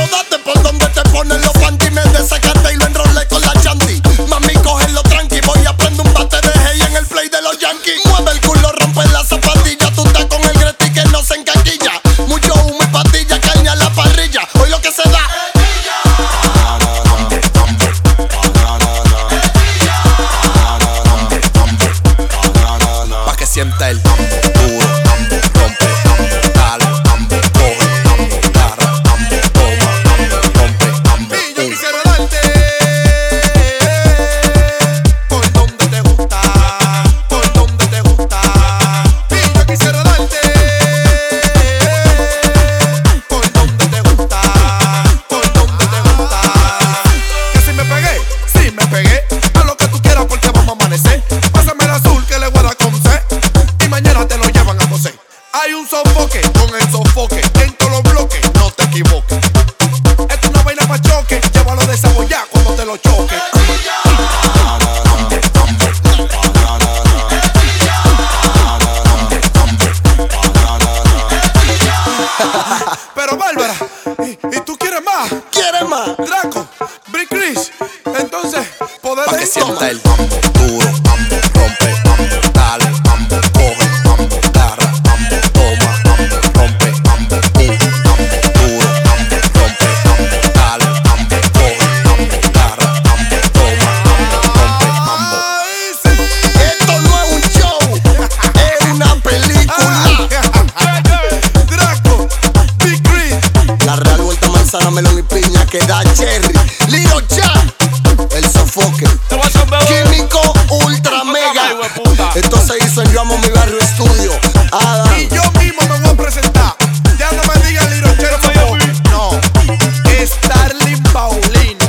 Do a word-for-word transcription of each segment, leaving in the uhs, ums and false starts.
Pero date por donde te ponen los panty. Me desacaté y lo enrolé con la chanti. Mami, cógelo tranqui. Voy a prender un bate de hey en el play de los Yankees. Mueve el culo, rompe la zapatilla. Tú estás con el greti que no se encaquilla. Mucho humo y patilla, caña a la parrilla. Hoy lo que se da. Pa' que sienta el mambo duro, mambo rompe, mambo dale, mambo coge, mambo agarra, mambo toma, mambo rompe, mambo. Y yo quisiera darte por donde te gusta, por donde te gusta. Y yo quisiera darte por donde te gusta, por donde te gusta. Que si me pegué, si me pegué, haz lo que tú quieras porque vamos a amanecer. Pásame el azul que le voy a dar con C y mañana te lo llevan a José. Hay un sofoque con el sofoque en todos los bloques, no te equivoques. Esto es una vaina pa' choque, llévalo de saboya cuando te lo choque. Pero Bárbara, ¿y, y tú quieres más? ¿Quieres más? Draco, Brick Chris, entonces poder Pa' de que esto. sienta el mambo duro, mambo rompe, mambo dale, mambo coge, mambo agarra, mambo toma, mambo rompe, mambo uh, mambo duro, mambo rompe, mambo dale, mambo coge, mambo agarra, mambo toma, mambo rompe, mambo. Ay, sí. Esto no es un show, es una película. Draco, Big Chris. La Real Vuelta Manzana, melón y piña que da cherry. Lilo Chan, el sofoque. Químico ultra mega. Esto se hizo en Yo Amo Mi Barrio Estudio. Adam. Y yo mismo me voy a presentar. Ya no me digan Little Chero Sofoque. No, es Starling Paulino.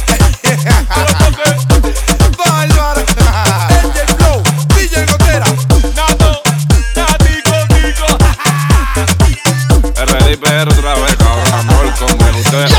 Bárbara. D J Flow, D J Gotera. Nato, Natico, Tico. R D P R otra vez, cabrón, amor, con ustedes.